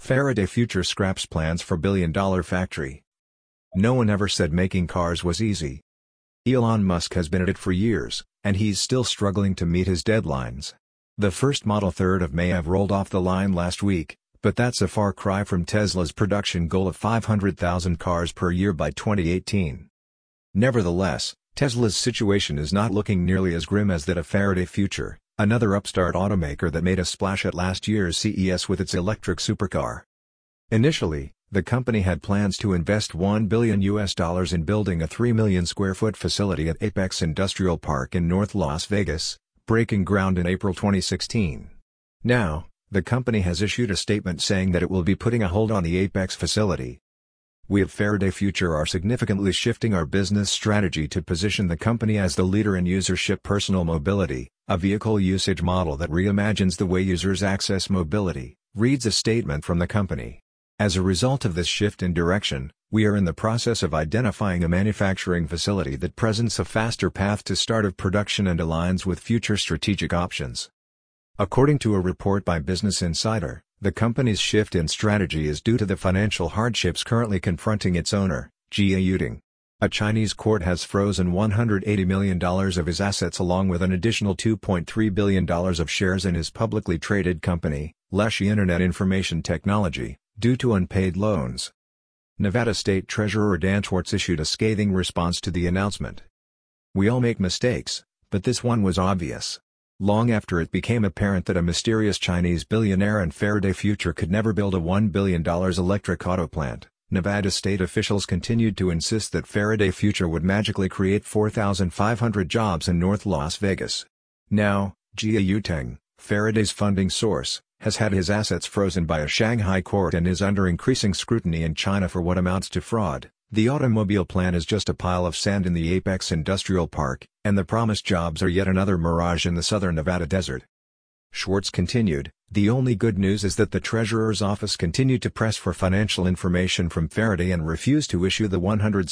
Faraday Future scraps plans for billion-dollar factory. No one ever said making cars was easy. Elon Musk has been at it for years, and he's still struggling to meet his deadlines. The first Model 3 of May have rolled off the line last week, but that's a far cry from Tesla's production goal of 500,000 cars per year by 2018. Nevertheless, Tesla's situation is not looking nearly as grim as that of Faraday Future, another upstart automaker that made a splash at last year's CES with its electric supercar. Initially, the company had plans to invest $1 billion in building a 3 million square foot facility at Apex Industrial Park in North Las Vegas, breaking ground in April 2016. Now, the company has issued a statement saying that it will be putting a hold on the Apex facility. We at Faraday Future are significantly shifting our business strategy to position the company as the leader in usership personal mobility, a vehicle usage model that reimagines the way users access mobility, reads a statement from the company. As a result of this shift in direction, we are in the process of identifying a manufacturing facility that presents a faster path to start of production and aligns with future strategic options. According to a report by Business Insider, the company's shift in strategy is due to the financial hardships currently confronting its owner, Jia Yudong. A Chinese court has frozen $180 million of his assets along with an additional $2.3 billion of shares in his publicly traded company, Leshy Internet Information Technology, due to unpaid loans. Nevada State Treasurer Dan Schwartz issued a scathing response to the announcement. "We all make mistakes, but this one was obvious." Long after it became apparent that a mysterious Chinese billionaire and Faraday Future could never build a $1 billion electric auto plant, Nevada state officials continued to insist that Faraday Future would magically create 4,500 jobs in North Las Vegas. Now, Jia Yudong, Faraday's funding source, has had his assets frozen by a Shanghai court and is under increasing scrutiny in China for what amounts to fraud. The automobile plant is just a pile of sand in the Apex Industrial Park, and the promised jobs are yet another mirage in the southern Nevada desert. Schwartz continued, "The only good news is that the Treasurer's office continued to press for financial information from Faraday and refused to issue the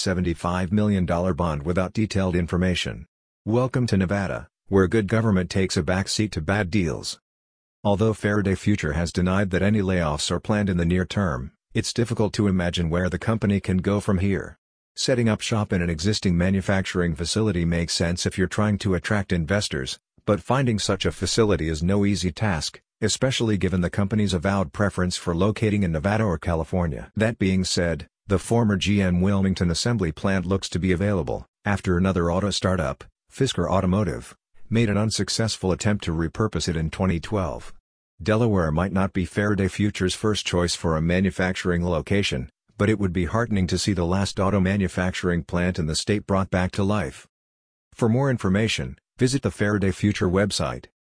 $175 million bond without detailed information. Welcome to Nevada, where good government takes a backseat to bad deals." Although Faraday Future has denied that any layoffs are planned in the near term, it's difficult to imagine where the company can go from here. Setting up shop in an existing manufacturing facility makes sense if you're trying to attract investors, but finding such a facility is no easy task, especially given the company's avowed preference for locating in Nevada or California. That being said, the former GM Wilmington assembly plant looks to be available, after another auto startup, Fisker Automotive, made an unsuccessful attempt to repurpose it in 2012. Delaware might not be Faraday Future's first choice for a manufacturing location, but it would be heartening to see the last auto manufacturing plant in the state brought back to life. For more information, visit the Faraday Future website.